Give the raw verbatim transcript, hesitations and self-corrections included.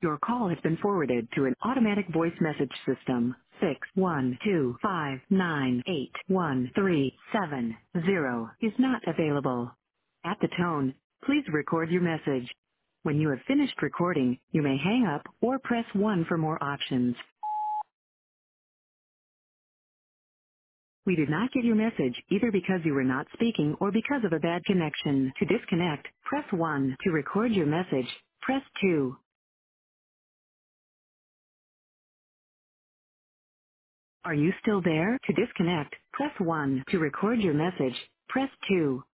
Your call has been forwarded to an automatic voice message system. Six one two five nine eight one three seven zero is not available. At the tone, please record your message. When you have finished recording, you may hang up or press one for more options. We did not get your message either because you were not speaking or because of a bad connection. To disconnect, press one. To record your message, press two. Are you still there? To disconnect, press one. To record your message, press two.